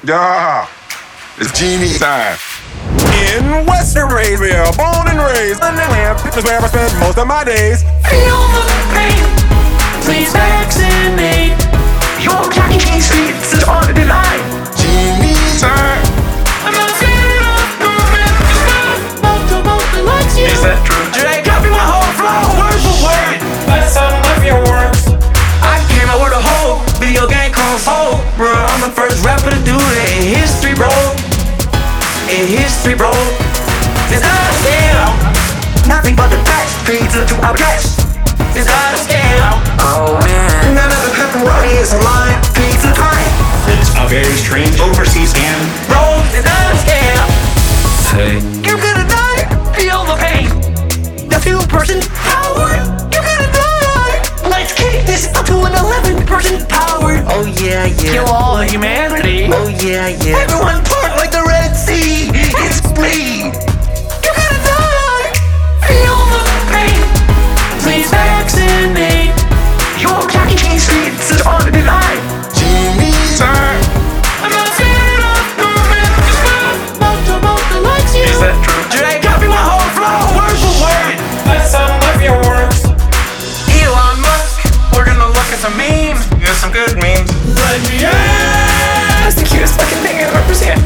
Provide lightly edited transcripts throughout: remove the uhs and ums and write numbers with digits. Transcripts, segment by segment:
Yeah, it's genie time. In West Arabia, born and raised, Underland is where I spend most of my days. Feel the pain, please vaccinate. Your Johnny King Street is hard to deny. Genie time. I'm not scared of movement, just multiple likes you. Is that true? Drake, copy my whole flow, word for word. By some of your words. I came out with a whole video game console, bro. I'm the first rapper to do it in history, bro. In history, bro. It's not a scam. Nothing but the facts, pizza to our cash. It's not a scam. Oh man. None of the pepperoni is a line. Pizza time. It's a very strange overseas scam. Bro, it's not a scam. Hey. You're gonna die. Feel the pain. The two-person power. You're gonna die. Let's kick this up to an 11-person power. Oh yeah, yeah. Kill all humanity. Oh yeah, yeah. Everyone part like the Red Sea. It's bleed. You're gonna die. Feel the pain. Please vaccinate. Your Johnny King Street is hard to deny. Genie time. I'm not scared of movement. Just multiple likes you. Is that true? Drake, copy my whole flow, word for word. By some of your words. Elon Musk, we're gonna look at some memes. There's some good memes. That's the cutest fucking thing I've ever seen.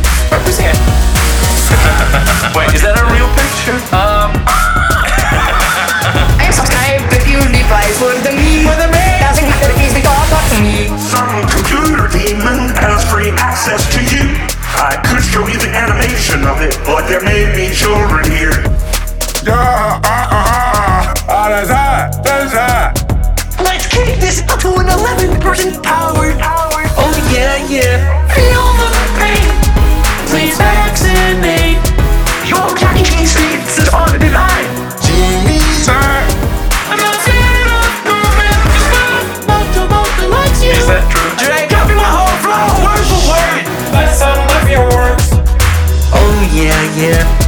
Wait, is that a real picture? I'm subscribed if you reply for the meme. Doesn't matter if it's talk to me. Some computer demon has free access to you. I could show you the animation of it, but there may be children here. Yeah, that's hot. That's hot. Let's kick this up to an 11-person power. Oh yeah, yeah. Feel the pain. Please vaccinate. Your Johnny King Street is hard to deny. Genie time. I'm not scared of movement. Just multiple likes you. Is that true? Drake, copy my whole flow, word for word. By some of your words. Oh yeah, yeah.